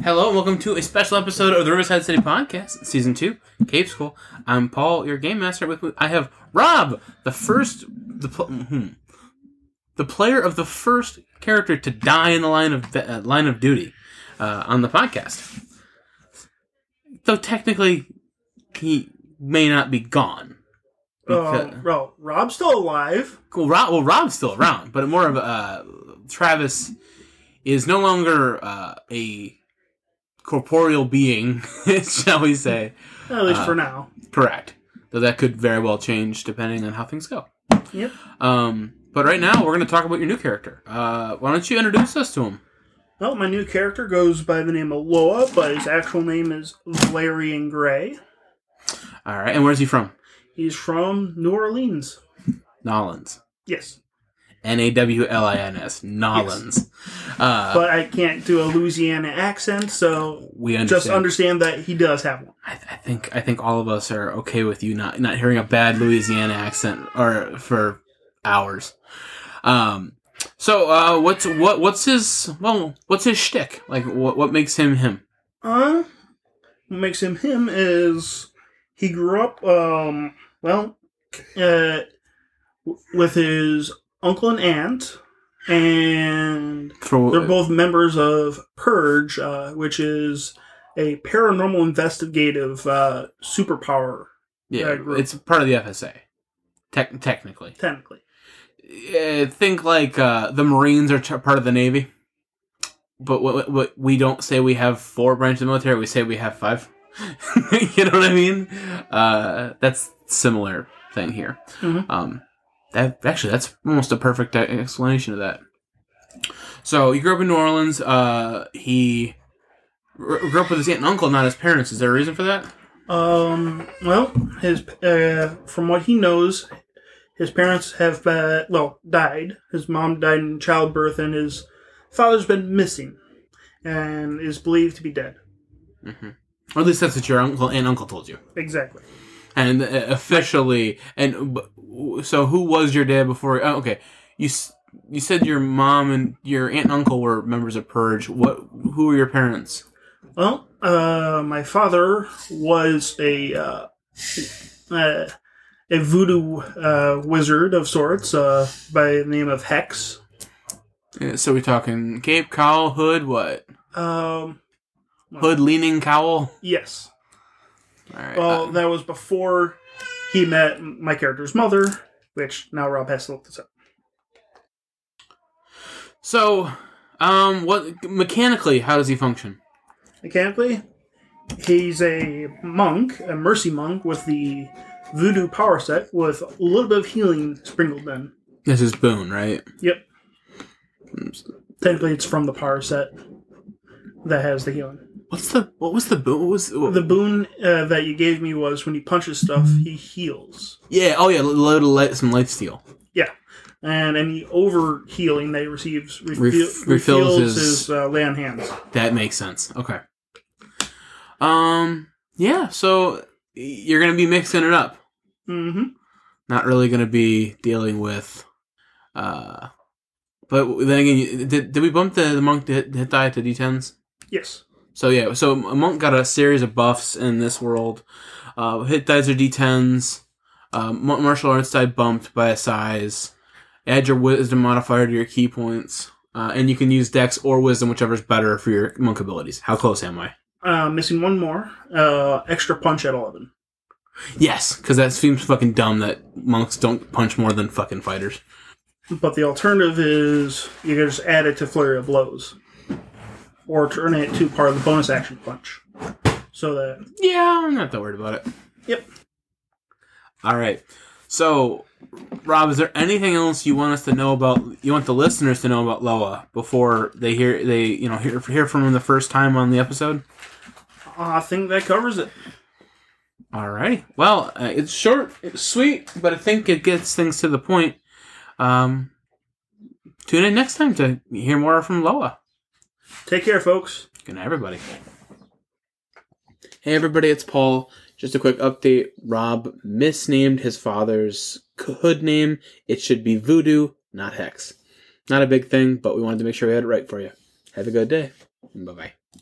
Hello and welcome to a special episode of the Riverside City Podcast, Season 2, Cave School. I'm Paul, your game master. With me, I have Rob, the player of the first character to die in the line of duty on the podcast. Though technically, he may not be gone. Rob's still alive. Cool. Rob's still around, but more of Travis is no longer a corporeal being, shall we say. At least for now. Correct. Though that could very well change depending on how things go. Yep. But right now, we're going to talk about your new character. Why don't you introduce us to him? Well, my new character goes by the name of Loa, but his actual name is Valerian Gray. All right. And where's he from? He's from New Orleans. Nolans. Yes. Nawlins. Nolans. Yes. But I can't do a Louisiana accent, so we just understand that he does have one. I think all of us are okay with you not hearing a bad Louisiana accent or for hours. So what's his shtick? Like what makes him him? What makes him him is he grew up with his uncle and aunt, and they're both members of Purge, which is a paranormal investigative superpower. Yeah, it's part of the FSA. Technically. Think like the Marines are part of the Navy, but what we don't say we have 4 branches of the military, we say we have 5. You know what I mean? That's similar thing here. Mm-hmm. That's almost a perfect explanation of that. So he grew up in New Orleans. He grew up with his aunt and uncle, not his parents. Is there a reason for that? Well, his from what he knows, his parents have died. His mom died in childbirth, and his father's been missing, and is believed to be dead. Mm-hmm. Or at least that's what your uncle and uncle told you. Exactly. And officially, and so who was your dad before? Oh, okay, you said your mom and your aunt and uncle were members of Purge. Who were your parents? Well, my father was a voodoo wizard of sorts by the name of Hex. Yeah, so we're talking cape, cowl, hood, what? Hood leaning cowl? Yes. All right. Well, that was before he met my character's mother, which now Rob has to look this up. So, mechanically, how does he function? Mechanically, he's a monk, a mercy monk with the voodoo power set with a little bit of healing sprinkled in. This is boon, right? Yep. Technically, it's from the power set that has the healing. What was the boon? The boon that you gave me was when he punches stuff, he heals. Yeah. Oh, yeah. Some life steal. Yeah. And any over healing that he receives refills his lay on hands. That makes sense. Okay. Yeah. So you're gonna be mixing it up. Mm-hmm. Not really gonna be dealing with. But then again, did we bump the monk hit die to D10s? Yes. So yeah, a monk got a series of buffs in this world. Hit dies are D10s. Martial arts die bumped by a size. Add your wisdom modifier to your key points. And you can use dex or wisdom, whichever's better for your monk abilities. How close am I? Missing one more. Extra punch at 11. Yes, because that seems fucking dumb that monks don't punch more than fucking fighters. But the alternative is you can just add it to Flurry of Blows. Or turn it to part of the bonus action punch. So that... Yeah, I'm not that worried about it. Yep. Alright. So, Rob, is there anything else you want us to know about... You want the listeners to know about Loa before they hear from him the first time on the episode? I think that covers it. Alright. Well, it's short, it's sweet, but I think it gets things to the point. Tune in next time to hear more from Loa. Take care, folks. Good night, everybody. Hey, everybody, it's Paul. Just a quick update. Rob misnamed his father's hood name. It should be Voodoo, not Hex. Not a big thing, but we wanted to make sure we had it right for you. Have a good day. Bye-bye.